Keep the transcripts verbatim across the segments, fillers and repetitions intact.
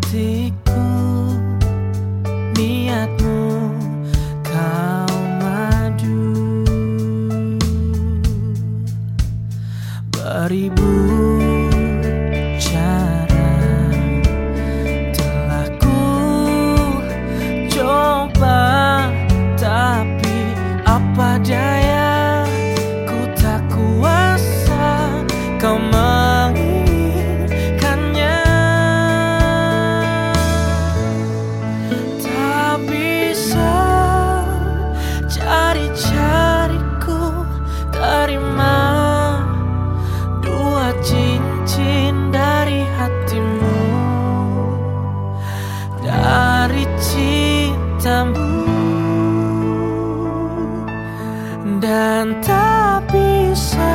hatiku, niatmu kau madu. Beribu cara telah ku coba, tapi apa daya, ku tak kuasa kau menginginkannya. Tak bisa cari-cariku terima dua cincin dari hatimu, dari cintamu. Dan tak bisa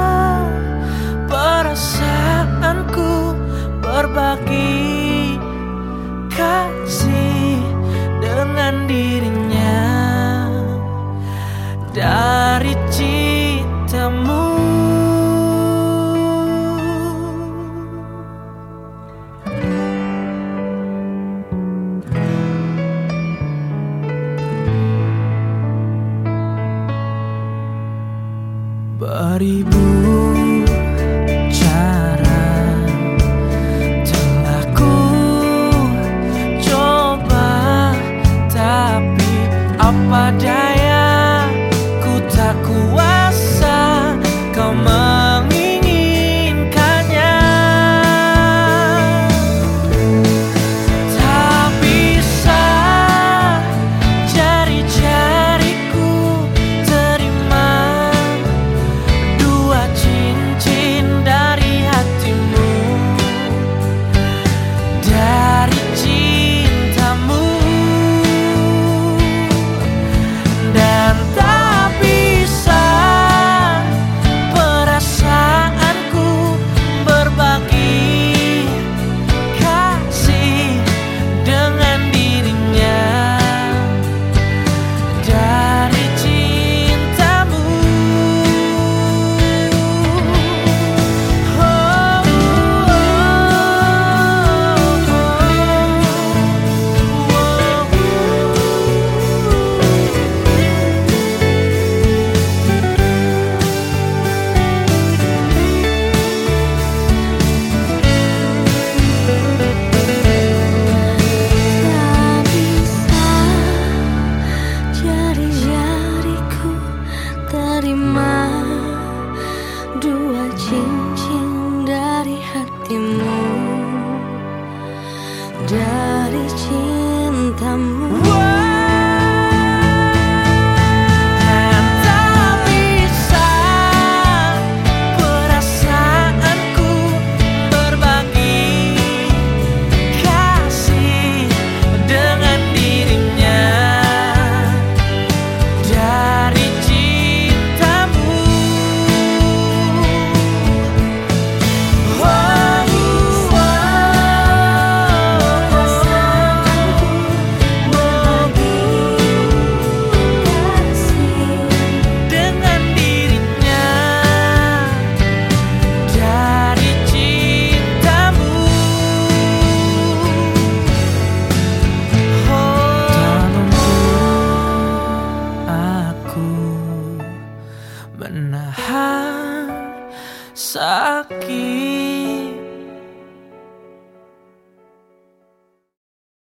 perasaanku berbagi kasih dengan dirinya, dari cintamu. Beribu cara telah ku coba, tapi apa daya, ku tak kuasa kau menginginkannya. Tak bisa jari-jariku terima dua cincin dari hatimu, dari cintamu. Dan tak bisa perasaanku berbagi kasih dengan dirinya, dari cintamu. Jari-jariku terima dua cincin dari hatimu, dari cintamu. Dan tak bisa perasaanku berbagi kasih dengan dirinya, dari cintamu. Oh, oh, dengan dirinya, dari cintamu. Aku menahan sakit